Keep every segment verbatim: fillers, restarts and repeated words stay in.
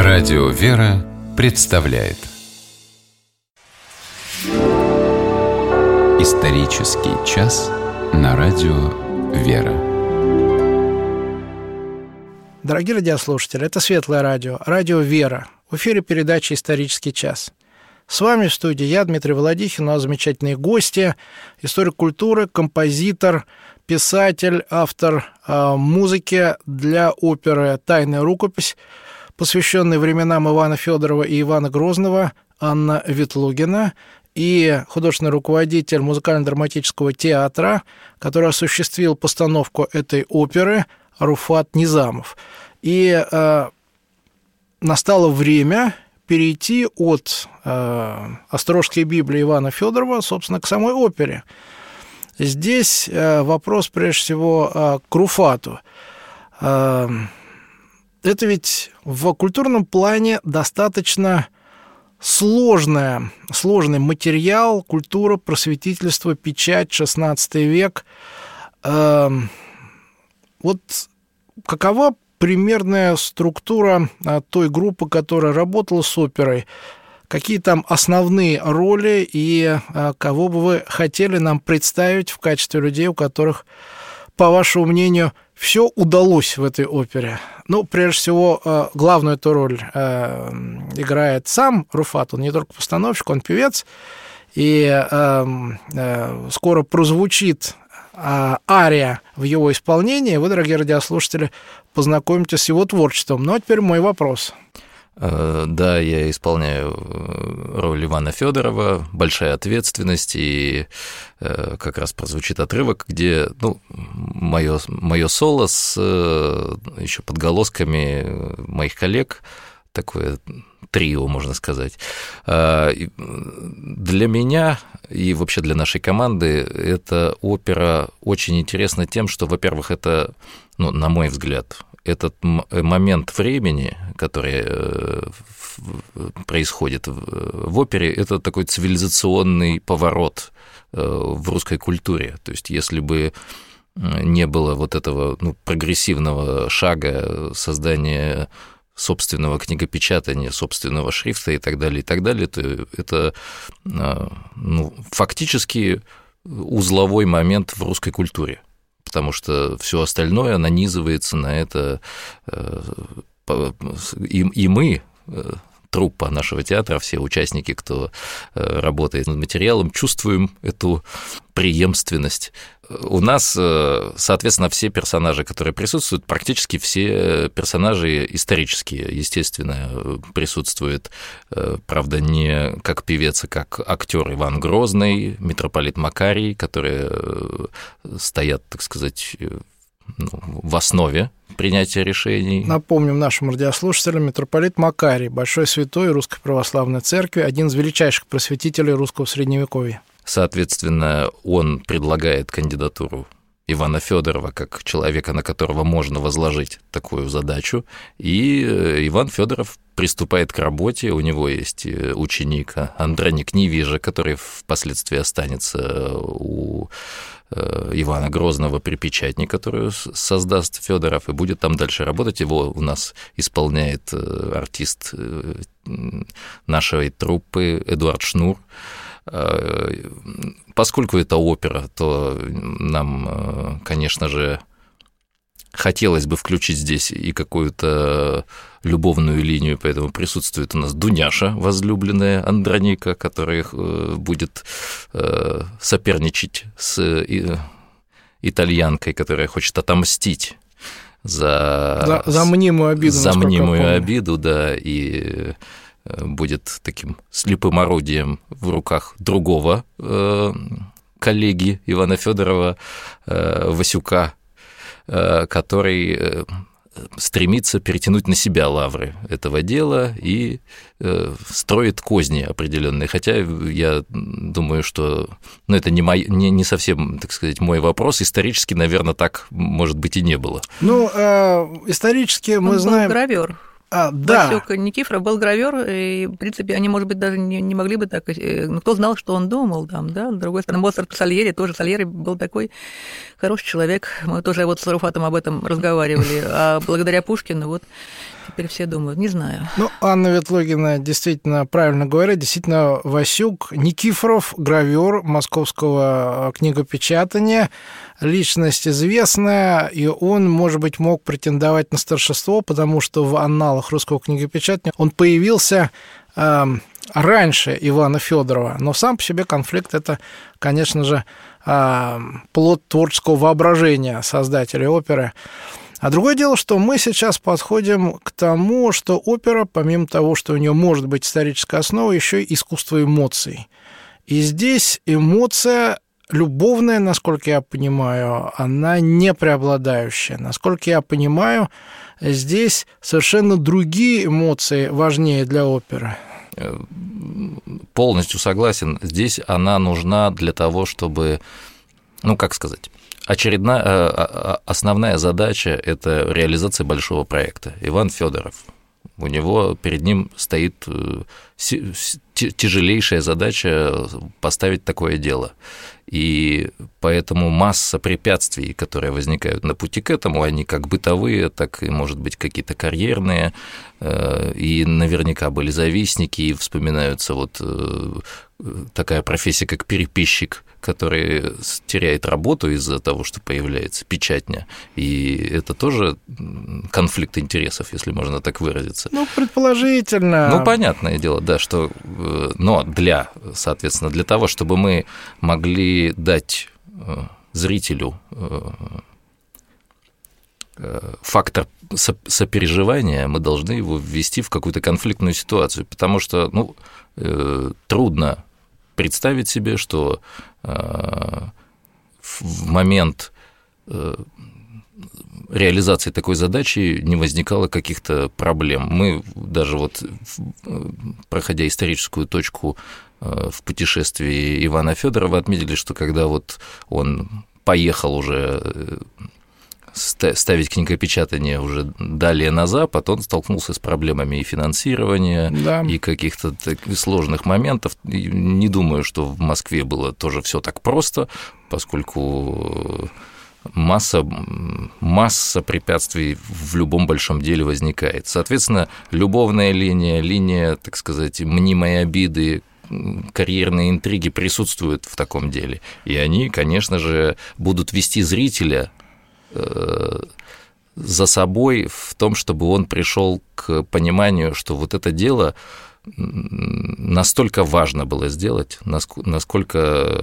Радио «Вера» представляет Исторический час на Радио «Вера». Дорогие радиослушатели, это Светлое радио, Радио «Вера». В эфире передача «Исторический час». С вами в студии я, Дмитрий Володихин, у нас замечательные гости, историк культуры, композитор, писатель, автор э, музыки для оперы «Тайная рукопись», посвященной временам Ивана Федорова и Ивана Грозного, Анна Ветлугина, и художественный руководитель музыкально-драматического театра, который осуществил постановку этой оперы, Руфат Низамов. И э, настало время перейти от э, «Острожской Библии» Ивана Федорова, собственно, к самой опере. Здесь э, вопрос, прежде всего, э, к Руфату. Э, это ведь в культурном плане достаточно сложная, сложный материал, культура, просветительство, печать, шестнадцатый век. Э, вот какова примерная структура той группы, которая работала с оперой? Какие там основные роли и кого бы вы хотели нам представить в качестве людей, у которых, по вашему мнению, все удалось в этой опере? Ну, прежде всего, главную эту роль играет сам Руфат, он не только постановщик, он певец, и скоро прозвучит ария в его исполнении. Вы, дорогие радиослушатели, познакомитесь с его творчеством. Ну, а теперь мой вопрос. Да, я исполняю роль Ивана Федорова, большая ответственность, и как раз прозвучит отрывок, где, ну, мое, мое соло с еще подголосками моих коллег, такое трио, можно сказать. Для меня и вообще для нашей команды эта опера очень интересна тем, что, во-первых, это, ну, на мой взгляд, этот момент времени, который происходит в опере, это такой цивилизационный поворот в русской культуре. То есть если бы не было вот этого, ну, прогрессивного шага создания собственного книгопечатания, собственного шрифта и так далее, и так далее, то это, ну, фактически узловой момент в русской культуре, потому что все остальное нанизывается на это, и, и мы, труппа нашего театра, все участники, кто работает над материалом, чувствуем эту преемственность. У нас, соответственно, все персонажи, которые присутствуют, практически все персонажи исторические, естественно, присутствует, правда, не как певец, а как актер Иван Грозный, митрополит Макарий, которые стоят, так сказать, ну, в основе принятия решений. Напомним нашим радиослушателям, митрополит Макарий, большой святой Русской Православной Церкви, один из величайших просветителей русского Средневековья. Соответственно, он предлагает кандидатуру Ивана Федорова как человека, на которого можно возложить такую задачу, и Иван Федоров приступает к работе. У него есть ученик Андроник Невижа, который впоследствии останется у Ивана Грозного при печатне, которую создаст Федоров, и будет там дальше работать. Его у нас исполняет артист нашей труппы Эдуард Шнур. Поскольку это опера, то нам, конечно же, хотелось бы включить здесь и какую-то любовную линию, поэтому присутствует у нас Дуняша, возлюбленная Андроника, которая будет соперничать с итальянкой, которая хочет отомстить за, за, за мнимую обиду. За мнимую обиду, да, и будет таким слепым орудием в руках другого коллеги Ивана Федорова, Васюка, который стремится перетянуть на себя лавры этого дела и строит козни определенные. Хотя я думаю, что, ну, это не, мой, не, не совсем, так сказать, мой вопрос. Исторически, наверное, так, может быть, и не было. Ну, исторически мы Он знаем... был гравёр. А, да. Васек Никифоров был гравёр, и, в принципе, они, может быть, даже не, не могли бы так... Ну, кто знал, что он думал там, да? С другой стороны, Моцарт Сальери, тоже Сальери был такой хороший человек. Мы тоже вот с Руфатом об этом разговаривали. А благодаря Пушкину вот теперь все думают, не знаю. Ну, Анна Ветлугина действительно правильно говорит. Действительно, Васюк Никифоров, гравер московского книгопечатания, личность известная, и он, может быть, мог претендовать на старшинство, потому что в анналах русского книгопечатания он появился э, раньше Ивана Федорова. Но сам по себе конфликт – это, конечно же, э, плод творческого воображения создателей оперы. А другое дело, что мы сейчас подходим к тому, что опера, помимо того, что у нее может быть историческая основа, еще и искусство эмоций. И здесь эмоция любовная, насколько я понимаю, она не преобладающая. Насколько я понимаю, здесь совершенно другие эмоции важнее для оперы. Полностью согласен. Здесь она нужна для того, чтобы, ну, как сказать... Очередная, основная задача – это реализация большого проекта. Иван Федоров. У него перед ним стоит тяжелейшая задача поставить такое дело. И поэтому масса препятствий, которые возникают на пути к этому, они как бытовые, так и, может быть, какие-то карьерные, и наверняка были завистники, и вспоминаются вот такая профессия, как переписчик, который теряет работу из-за того, что появляется печатня, и это тоже конфликт интересов, если можно так выразиться. Ну, предположительно. Ну, понятное дело, да, что, но для, соответственно, для того, чтобы мы могли дать зрителю фактор сопереживания, мы должны его ввести в какую-то конфликтную ситуацию, потому что, ну, трудно представить себе, что в момент реализации такой задачи не возникало каких-то проблем. Мы даже вот, проходя историческую точку в путешествии Ивана Федорова, отметили, что когда вот он поехал уже ставить книгопечатание уже далее на Запад, он столкнулся с проблемами и финансирования, да, и каких-то сложных моментов. И не думаю, что в Москве было тоже все так просто, поскольку масса, масса препятствий в любом большом деле возникает. Соответственно, любовная линия, линия, так сказать, мнимой обиды, карьерные интриги присутствуют в таком деле. И они, конечно же, будут вести зрителя за собой в том, чтобы он пришел к пониманию, что вот это дело настолько важно было сделать, насколько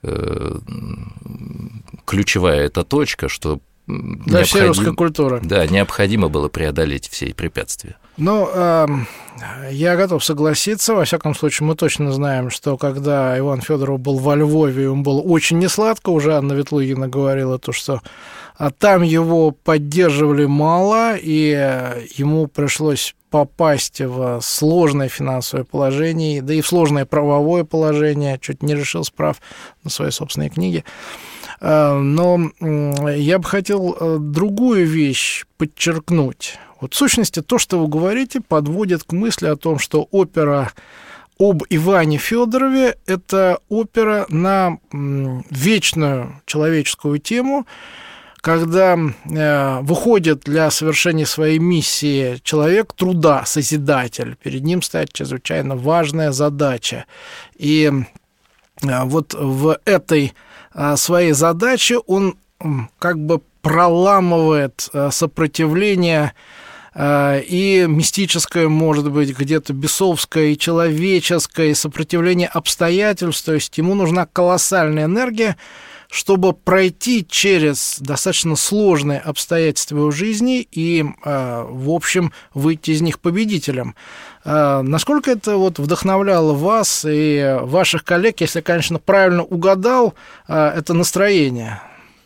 ключевая эта точка, что для всей русской культуры. Да, необходимо было преодолеть все препятствия. Ну, э, я готов согласиться. Во всяком случае, мы точно знаем, что когда Иван Федоров был во Львове, он был очень несладко. Уже Анна Ветлугина говорила то, что там его поддерживали мало, и ему пришлось попасть в сложное финансовое положение, да и в сложное правовое положение, чуть не решил справ на свои собственные книги. Но я бы хотел другую вещь подчеркнуть. Вот в сущности то, что вы говорите, подводит к мысли о том, что опера об Иване Федорове – это опера на вечную человеческую тему, когда выходит для совершения своей миссии человек труда, созидатель, перед ним стоит чрезвычайно важная задача. И вот в этой своей задаче он как бы проламывает сопротивление и мистическое, может быть, где-то бесовское, и человеческое, и сопротивление обстоятельств. То есть ему нужна колоссальная энергия, чтобы пройти через достаточно сложные обстоятельства его жизни и, в общем, выйти из них победителем. Насколько это вот вдохновляло вас и ваших коллег, если, конечно, правильно угадал это настроение?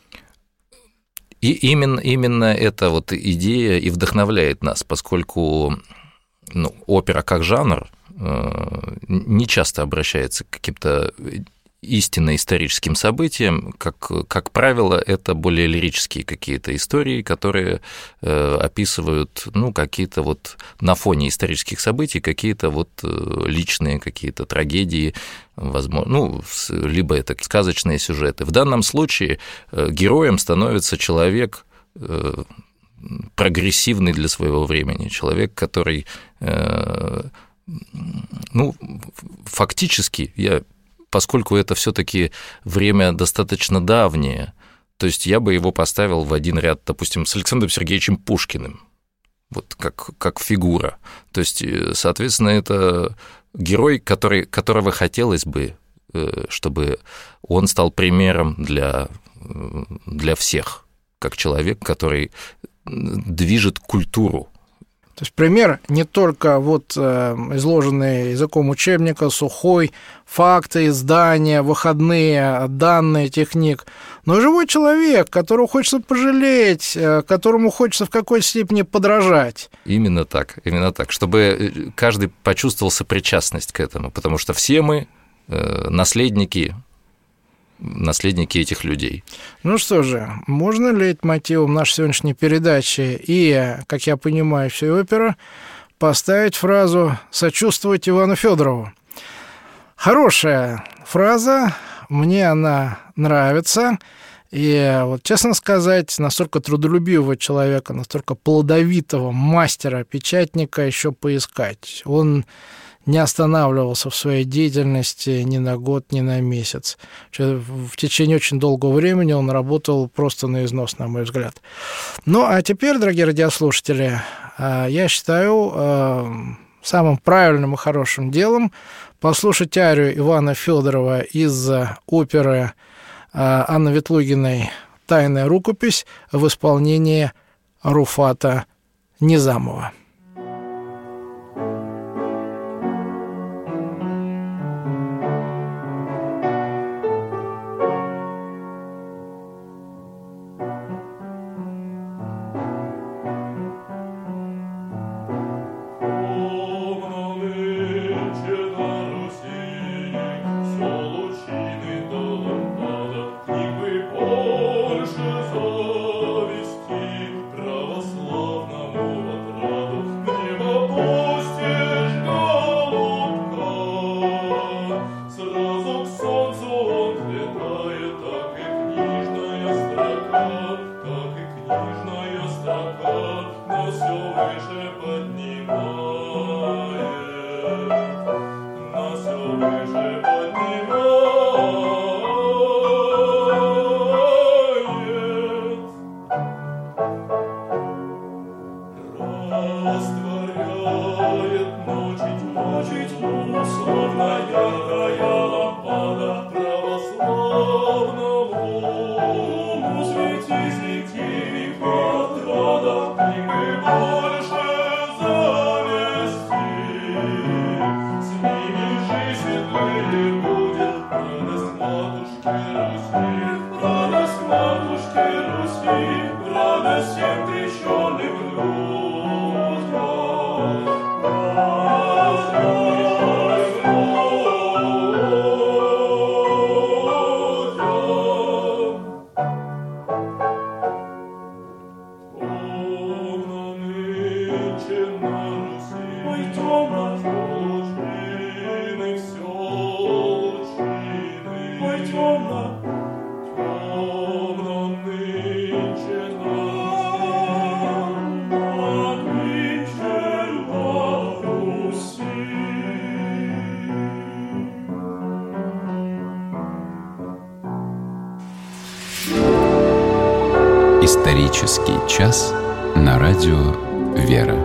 И именно, именно эта вот идея и вдохновляет нас, поскольку, ну, опера как жанр не часто обращается к каким-то истинно историческим событиям, как, как правило, это более лирические какие-то истории, которые э, описывают, ну, какие-то вот на фоне исторических событий, какие-то вот личные какие-то трагедии, возможно, ну, либо это сказочные сюжеты. В данном случае э, героем становится человек, э, прогрессивный для своего времени, человек, который, ну, фактически, я, поскольку это все-таки время достаточно давнее, то есть я бы его поставил в один ряд, допустим, с Александром Сергеевичем Пушкиным, вот как, как фигура. То есть, соответственно, это герой, который, которого хотелось бы, чтобы он стал примером для, для всех, как человек, который движет культуру. То есть пример не только вот изложенный языком учебника, сухой, факты, издания, выходные, данные тех книг, но и живой человек, которого хочется пожалеть, которому хочется в какой-то степени подражать. Именно так, именно так, чтобы каждый почувствовал сопричастность к этому, потому что все мы наследники, наследники этих людей. Ну что же, можно ли мотивом нашей сегодняшней передачи и, как я понимаю, всей оперы поставить фразу «сочувствовать Ивану Фёдорову»? Хорошая фраза, мне она нравится, и вот, честно сказать, настолько трудолюбивого человека, настолько плодовитого мастера-печатника еще поискать. Он не останавливался в своей деятельности ни на год, ни на месяц. В течение очень долгого времени он работал просто на износ, на мой взгляд. Ну, а теперь, дорогие радиослушатели, я считаю самым правильным и хорошим делом послушать арию Ивана Фёдорова из оперы Анны Ветлугиной «Тайная рукопись» в исполнении Руфата Низамова. Исторический час на радио «Вера».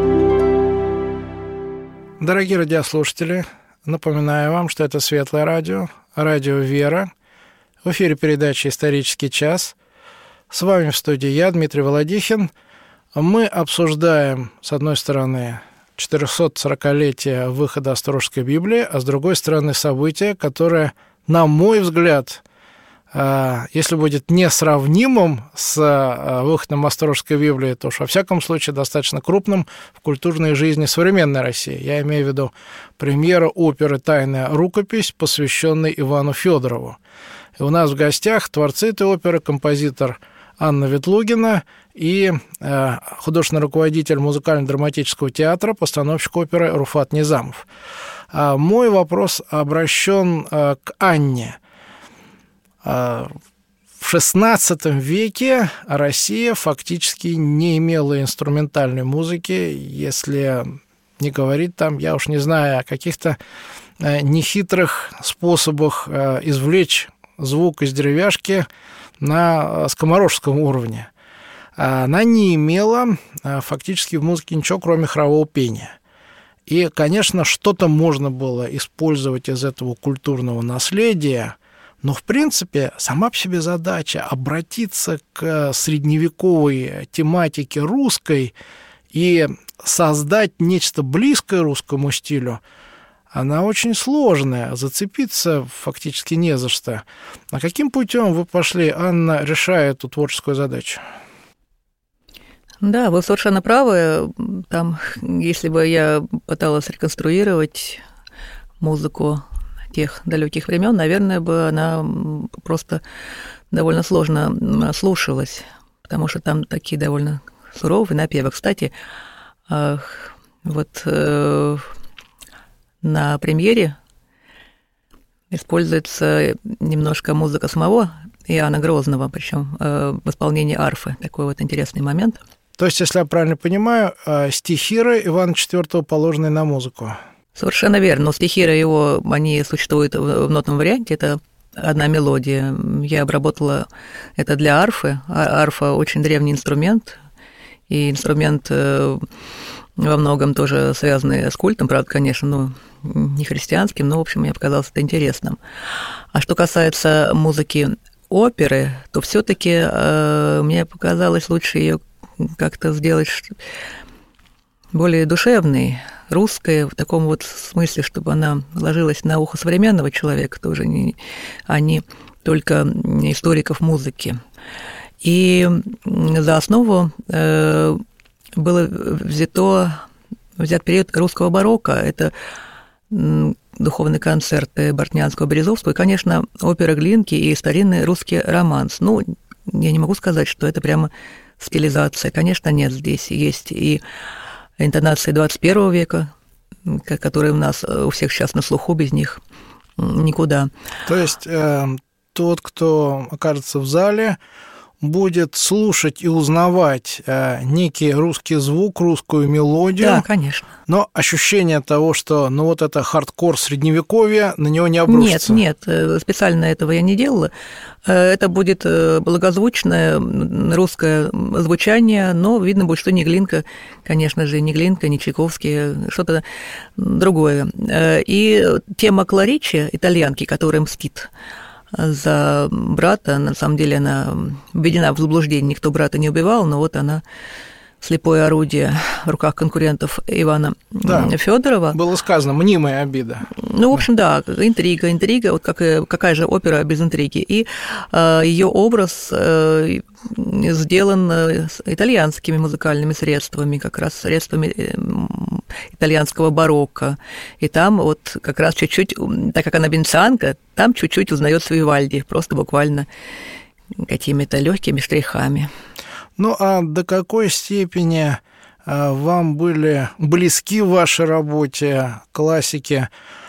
Дорогие радиослушатели, напоминаю вам, что это Светлое радио, радио «Вера». В эфире передача «Исторический час». С вами в студии я, Дмитрий Володихин. Мы обсуждаем, с одной стороны, четырехсотсорокалетие выхода Острожской Библии, а с другой стороны, событие, которое, на мой взгляд, если будет несравнимым с выходом Острожской Библии, то уж во всяком случае достаточно крупным в культурной жизни современной России. Я имею в виду премьеру оперы «Тайная рукопись», посвященной Ивану Фёдорову. И у нас в гостях творцы этой оперы, композитор Анна Ветлугина и художественный руководитель музыкально-драматического театра, постановщик оперы Руфат Низамов. Мой вопрос обращен к Анне. В шестнадцатом веке Россия фактически не имела инструментальной музыки, если не говорить там, я уж не знаю, о каких-то нехитрых способах извлечь звук из деревяшки на скоморожском уровне. Она не имела фактически в музыке ничего, кроме хорового пения. И, конечно, что-то можно было использовать из этого культурного наследия, но, в принципе, сама по себе задача обратиться к средневековой тематике русской и создать нечто близкое русскому стилю, она очень сложная, зацепиться фактически не за что. А каким путем вы пошли, Анна, решая эту творческую задачу? Да, вы совершенно правы. Там, если бы я пыталась реконструировать музыку тех далеких времен, наверное, бы она просто довольно сложно слушалась, потому что там такие довольно суровые напевы. Кстати, вот на премьере используется немножко музыка самого Иоанна Грозного, причем в исполнении арфы. Такой вот интересный момент. То есть, если я правильно понимаю, стихиры Ивана четвёртого положены на музыку? Совершенно верно. Но стихиры его, они существуют в нотном варианте. Это одна мелодия. Я обработала это для арфы. Арфа очень древний инструмент. И инструмент во многом тоже связанный с культом, правда, конечно, ну, не христианским, но, в общем, мне показалось это интересным. А что касается музыки оперы, то все-таки э, мне показалось лучше ее как-то сделать более душевной, русской, в таком вот смысле, чтобы она ложилась на ухо современного человека тоже, а не только историков музыки. И за основу э, было взято, взят период русского барокко. Это духовные концерты Бортнянского, Березовского, и, конечно, опера Глинки и старинный русский романс. Ну, я не могу сказать, что это прямо стилизация. Конечно, нет, здесь есть и интонации двадцать первого века, которые у нас у всех сейчас на слуху, без них никуда. То есть э, тот, кто окажется в зале, будет слушать и узнавать э, некий русский звук, русскую мелодию. Да, конечно. Но ощущение того, что ну вот это хардкор средневековья, на него не обрушится. Нет, нет, специально этого я не делала. Это будет благозвучное русское звучание, но видно будет, что не Глинка, конечно же, не Глинка, не Чайковский, что-то другое. И тема Кларичи, итальянки, которая мстит за брата, на самом деле она введена в заблуждение, никто брата не убивал, но вот она слепое орудие в руках конкурентов Ивана да, Федорова. Было сказано, мнимая обида. Ну, в общем, да, интрига, интрига, вот как, какая же опера без интриги. И э, ее образ э, сделан итальянскими музыкальными средствами, как раз средствами итальянского барокко. И там вот как раз чуть-чуть, так как она венецианка, там чуть-чуть узнается Вивальди, просто буквально какими-то легкими штрихами. Ну, а до какой степени вам были близки в вашей работе классики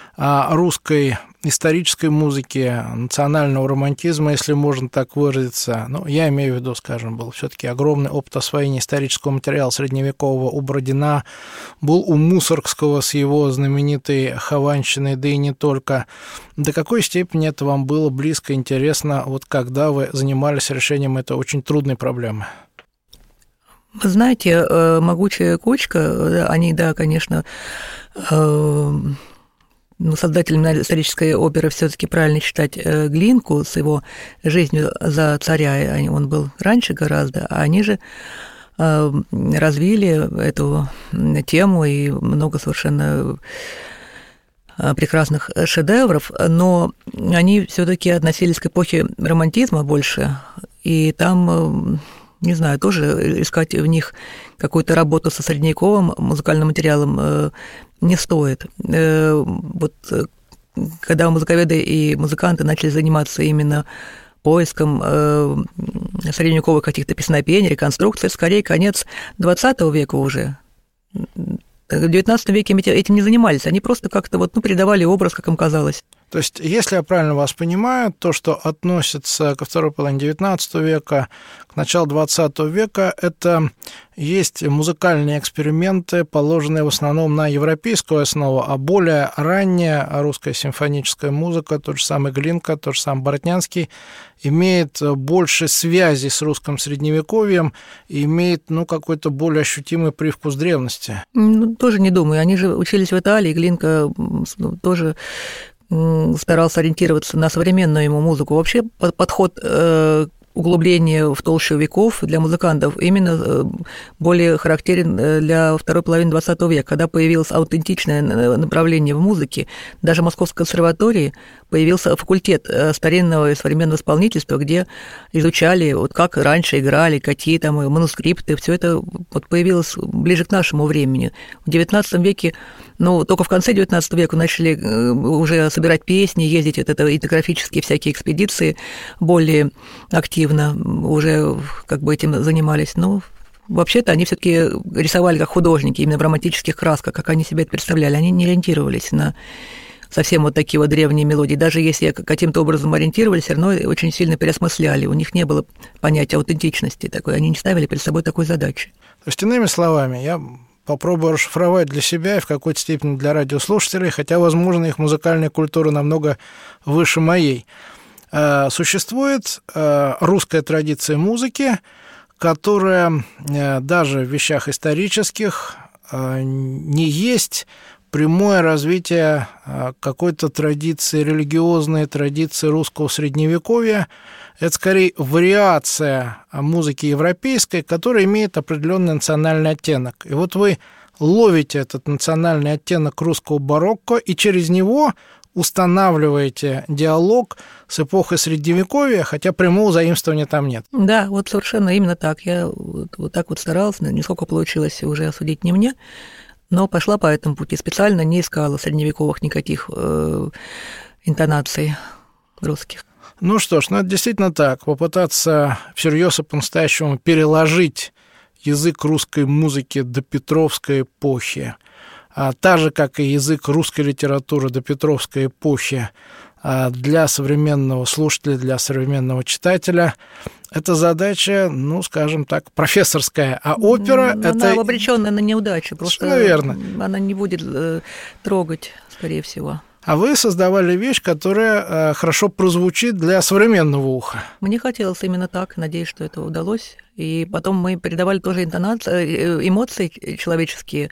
русской исторической музыки, национального романтизма, если можно так выразиться? Ну, я имею в виду, скажем, был все-таки огромный опыт освоения исторического материала средневекового у Бородина, был у Мусоргского с его знаменитой Хованщиной, да и не только. До какой степени это вам было близко, интересно, вот когда вы занимались решением этой очень трудной проблемы? Вы знаете, «Могучая кучка», они, да, конечно, ну, создателем исторической оперы все-таки правильно считать Глинку с его жизнью за царя, он был раньше гораздо, а они же развили эту тему и много совершенно прекрасных шедевров, но они все-таки относились к эпохе романтизма больше, и там... Не знаю, тоже искать в них какую-то работу со средневековым музыкальным материалом не стоит. Вот когда музыковеды и музыканты начали заниматься именно поиском средневековых каких-то песнопений, реконструкций, скорее конец двадцатого века уже. В девятнадцатом веке этим не занимались, они просто как-то вот, ну, передавали образ, как им казалось. То есть, если я правильно вас понимаю, то, что относится ко второй половине девятнадцатого века, к началу двадцатого века, это есть музыкальные эксперименты, положенные в основном на европейскую основу, а более ранняя русская симфоническая музыка, тот же самый Глинка, тот же самый Бортнянский, имеет больше связи с русским средневековьем и имеет, ну, какой-то более ощутимый привкус древности. Ну, тоже не думаю. Они же учились в Италии, Глинка ну, тоже старался ориентироваться на современную ему музыку. Вообще подход углубление в толщу веков для музыкантов именно более характерен для второй половины двадцатого века, когда появилось аутентичное направление в музыке. Даже в Московской консерватории появился факультет старинного и современного исполнительства, где изучали, вот как раньше играли, какие там манускрипты, все это вот появилось ближе к нашему времени. В девятнадцатом веке, ну, только в конце девятнадцатого века начали уже собирать песни, ездить, вот это этнографические всякие экспедиции более активно уже как бы этим занимались. Но вообще-то они все-таки рисовали как художники, именно в романтических красках, как они себе это представляли. Они не ориентировались на совсем вот такие вот древние мелодии. Даже если каким-то образом ориентировались, все равно очень сильно переосмысляли. У них не было понятия аутентичности такой. Они не ставили перед собой такой задачи. То есть, иными словами, я попробую расшифровать для себя и в какой-то степени для радиослушателей, хотя, возможно, их музыкальная культура намного выше моей. Существует русская традиция музыки, которая даже в вещах исторических не есть прямое развитие какой-то традиции, религиозной традиции русского средневековья. Это скорее вариация музыки европейской, которая имеет определенный национальный оттенок. И вот вы ловите этот национальный оттенок русского барокко и через него устанавливаете диалог с эпохой Средневековья, хотя прямого заимствования там нет. Да, вот совершенно именно так. Я вот, вот так вот старалась, нисколько получилось уже осудить не мне, но пошла по этому пути. Специально не искала средневековых никаких э, интонаций русских. Ну что ж, ну это действительно так. Попытаться всерьез и по-настоящему переложить язык русской музыки до Петровской эпохи, а так же, как и язык русской литературы до Петровской эпохи для современного слушателя, для современного читателя, это задача, ну, скажем так, профессорская, а опера она это... Она обречённая на неудачу, просто наверное. Она не будет трогать, скорее всего. А вы создавали вещь, которая хорошо прозвучит для современного уха. Мне хотелось именно так, надеюсь, что это удалось. И потом мы передавали тоже интонации, эмоции человеческие.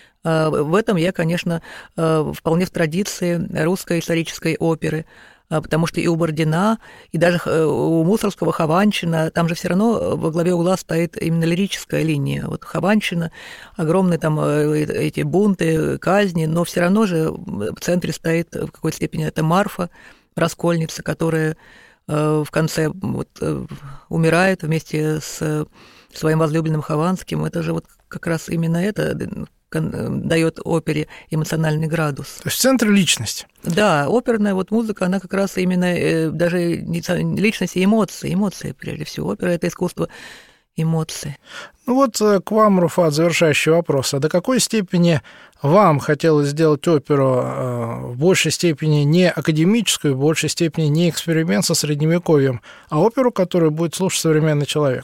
В этом я, конечно, вполне в традиции русской исторической оперы, потому что и у Бородина, и даже у Мусоргского Хованщина, там же все равно во главе угла стоит именно лирическая линия. Вот Хованщина, огромные там эти бунты, казни, но все равно же в центре стоит в какой-то степени это Марфа, раскольница, которая в конце вот умирает вместе с своим возлюбленным Хованским. Это же вот как раз именно это дает опере эмоциональный градус. То есть в центре личность. Да, оперная вот музыка, она как раз именно даже не личность и эмоции, эмоции прежде всего. Опера – это искусство эмоций. Ну вот к вам, Руфат, завершающий вопрос. А до какой степени вам хотелось сделать оперу в большей степени не академическую, в большей степени не эксперимент со Средневековьем, а оперу, которую будет слушать современный человек?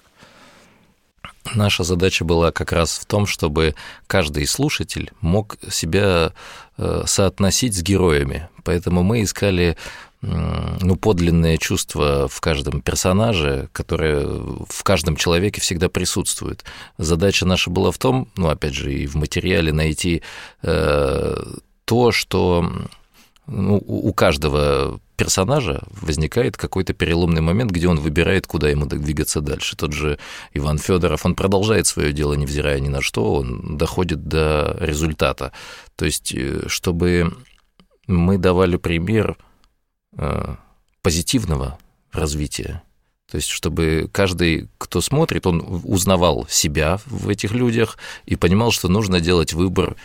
Наша задача была как раз в том, чтобы каждый слушатель мог себя соотносить с героями. Поэтому мы искали ну, подлинное чувство в каждом персонаже, которое в каждом человеке всегда присутствует. Задача наша была в том, ну, опять же, и в материале найти то, что ну, у каждого персонажа возникает какой-то переломный момент, где он выбирает, куда ему двигаться дальше. Тот же Иван Федоров, он продолжает свое дело, невзирая ни на что, он доходит до результата. То есть, чтобы мы давали пример позитивного развития. То есть, чтобы каждый, кто смотрит, он узнавал себя в этих людях и понимал, что нужно делать выбор.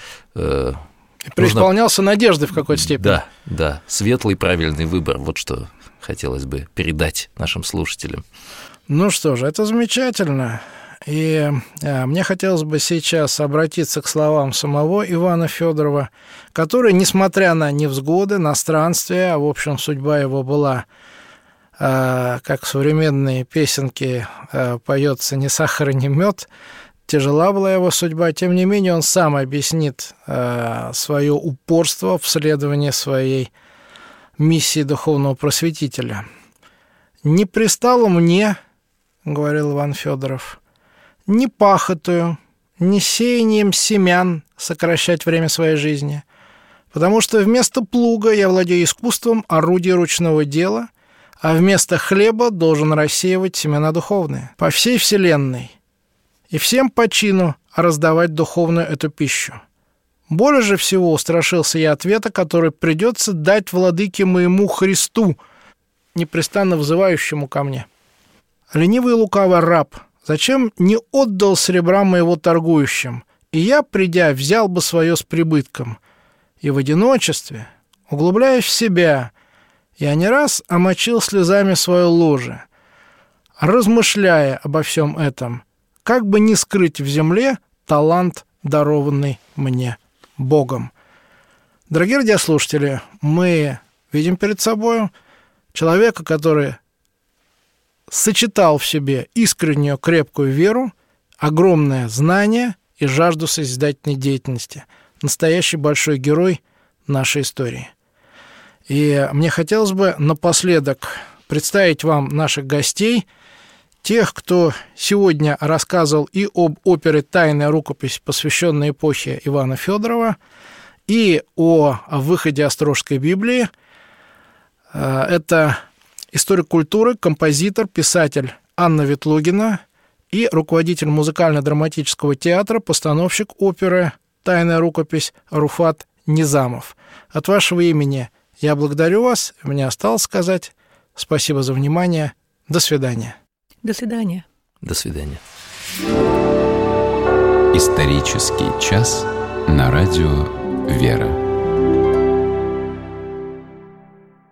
И преисполнялся нужно... надеждой в какой-то степени. Да, да, светлый правильный выбор. Вот что хотелось бы передать нашим слушателям. Ну что же, это замечательно. И мне хотелось бы сейчас обратиться к словам самого Ивана Федорова, который, несмотря на невзгоды, на странствия, в общем, судьба его была, как в современные песенки поется, «ни сахар, ни мед», тяжела была его судьба, тем не менее он сам объяснит свое упорство в следовании своей миссии духовного просветителя. «Не пристало мне, — говорил Иван Федоров, — ни пахотою, ни сеянием семян сокращать время своей жизни, потому что вместо плуга я владею искусством орудия ручного дела, а вместо хлеба должен рассеивать семена духовные по всей вселенной и всем по чину раздавать духовную эту пищу. Более же всего устрашился я ответа, который придется дать владыке моему Христу, непрестанно взывающему ко мне. Ленивый и лукавый раб, зачем не отдал серебра моего торгующим, и я, придя, взял бы свое с прибытком, и в одиночестве, углубляясь в себя, я не раз омочил слезами свое ложе, размышляя обо всем этом, как бы не скрыть в земле талант, дарованный мне Богом». Дорогие радиослушатели, мы видим перед собой человека, который сочетал в себе искреннюю крепкую веру, огромное знание и жажду созидательной деятельности. Настоящий большой герой нашей истории. И мне хотелось бы напоследок представить вам наших гостей, тех, кто сегодня рассказывал и об опере «Тайная рукопись», посвященной эпохе Ивана Федорова, и о выходе Острожской Библии. Это историк культуры, композитор, писатель Анна Ветлугина и руководитель музыкально-драматического театра, постановщик оперы «Тайная рукопись» Руфат Низамов. От вашего имени я благодарю вас. Мне осталось сказать спасибо за внимание. До свидания. До свидания. До свидания. Исторический час на радио «Вера».